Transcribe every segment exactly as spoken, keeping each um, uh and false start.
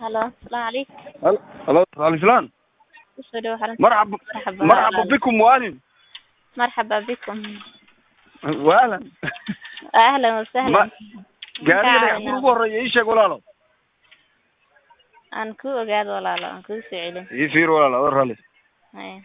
هلا السلام عليكم. هلا هلا علي فلان. مرحبا مرحبا مرحبا بكم والد. مرحبا بكم واهلا اهلا وسهلا. gaariga ugu horeeyay ii sheeg walaalo aan ku ogaado walaalo aan ku soo celin ii fiir walaalo war hale ay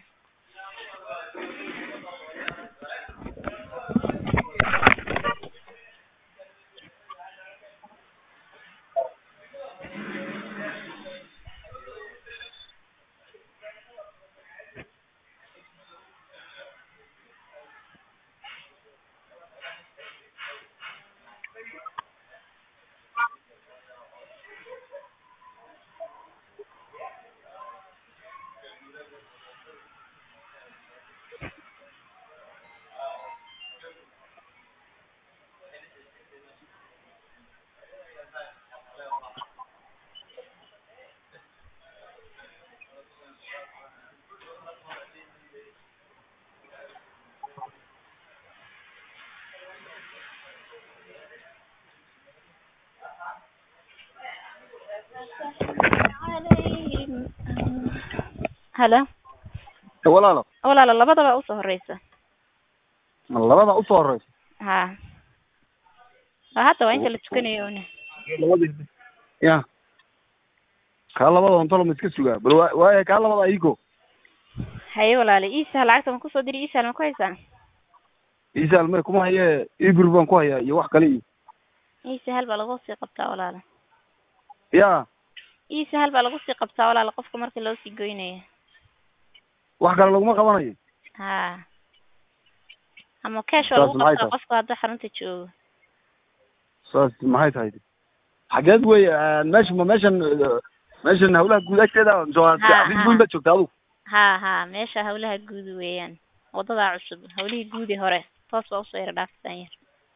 هلا walaalo walaalo labadaba u soo horeysa labada u soo horeysa ha hadda waa inta la tukanayo labada ya ka labada onto la iska sugaa bal waa ka labada ayiko hay walaalo isa lacagta ma ku soo diri isa ma ku haysan isa ma kuma haye ibir baan ku hayaa iyo wax kale isa hal baa lagu sii qabtaa walaalo ya isa hal baa lagu sii qabtaa walaalo qofka markii loo sii goynayo wax kale laguma qabanayo ha ama cash wala qofka qofka hadda xarunta joogo saas maxay tahay xageed way meesha ma meeshan meeshan hawlaha guud agteeda soo xafiis weyn baad joogtaa adigu ha ha meesha hawlaha guud weeyaan wadada cusub hawlihii guud ee hore toos baa usoo yara dhaafsan yar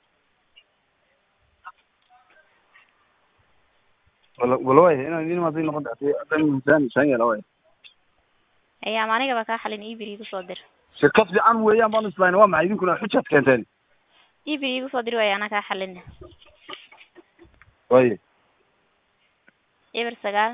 wala wala way inaan idin maadin noqon dhacday adan miisaan shan yar way ayaa maaniga baa ka xalin ibiri ku soo dir shirkad fiican weeyaan baan islayn waa maxay idinkuna xujad keenteen ibiri ku soo dir way ana ka xalin way eber sagaal